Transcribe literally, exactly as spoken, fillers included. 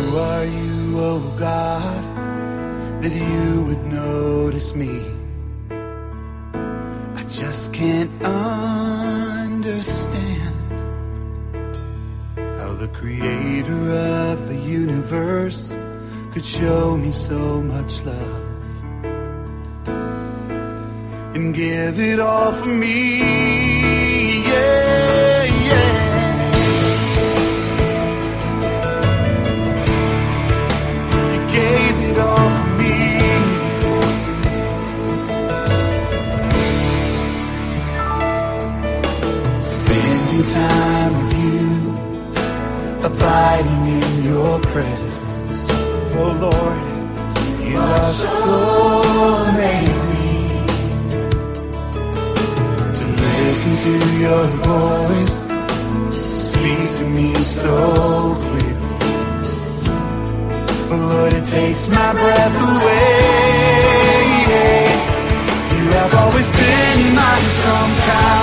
are you, oh God, that you would notice me? I just can't understand how the creator of the universe could show me so much love and give it all for me. Yeah, yeah. You gave it all for me. Spending time with you, abiding in your presence. Oh Lord, you are so amazing. To listen to your voice, speak to me so clear. But Lord, it takes my breath away. You have always been my strong tower.